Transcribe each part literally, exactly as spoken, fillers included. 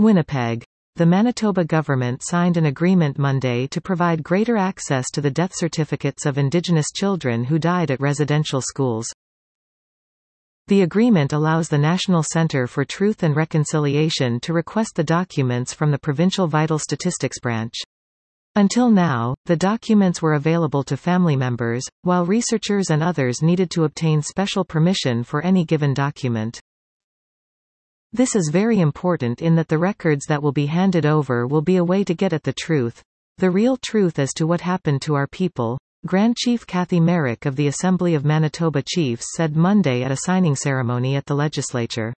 Winnipeg. The Manitoba government signed an agreement Monday to provide greater access to the death certificates of Indigenous children who died at residential schools. The agreement allows the National Centre for Truth and Reconciliation to request the documents from the Provincial Vital Statistics Branch. Until now, the documents were available to family members, while researchers and others needed to obtain special permission for any given document. This is very important in that the records that will be handed over will be a way to get at the truth, the real truth as to what happened to our people, Grand Chief Cathy Merrick of the Assembly of Manitoba Chiefs said Monday at a signing ceremony at the legislature.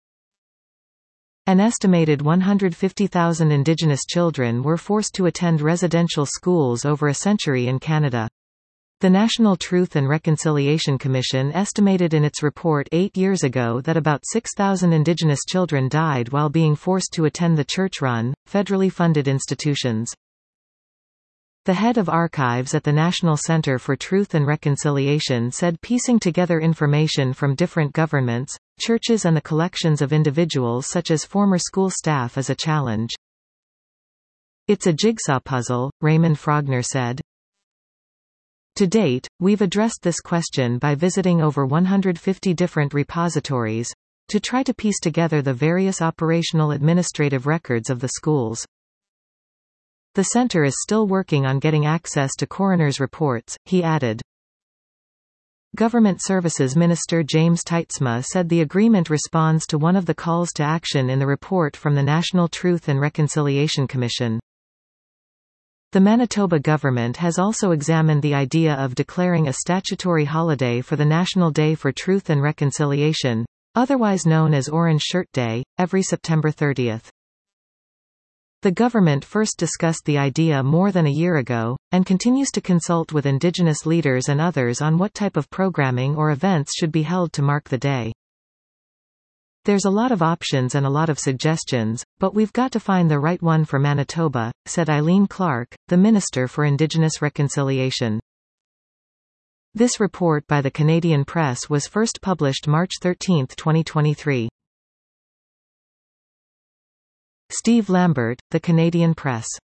An estimated one hundred fifty thousand Indigenous children were forced to attend residential schools over a century in Canada. The National Truth and Reconciliation Commission estimated in its report eight years ago that about six thousand Indigenous children died while being forced to attend the church-run, federally funded institutions. The head of archives at the National Centre for Truth and Reconciliation said piecing together information from different governments, churches and the collections of individuals such as former school staff is a challenge. It's a jigsaw puzzle, Raymond Frogner said. To date, we've addressed this question by visiting over one hundred fifty different repositories to try to piece together the various operational administrative records of the schools. The center is still working on getting access to coroner's reports, he added. Government Services Minister James Tytsma said the agreement responds to one of the calls to action in the report from the National Truth and Reconciliation Commission. The Manitoba government has also examined the idea of declaring a statutory holiday for the National Day for Truth and Reconciliation, otherwise known as Orange Shirt Day, every September thirtieth. The government first discussed the idea more than a year ago, and continues to consult with Indigenous leaders and others on what type of programming or events should be held to mark the day. There's a lot of options and a lot of suggestions, but we've got to find the right one for Manitoba, said Eileen Clark, the Minister for Indigenous Reconciliation. This report by the Canadian Press was first published March thirteenth twenty twenty-three. Steve Lambert, The Canadian Press.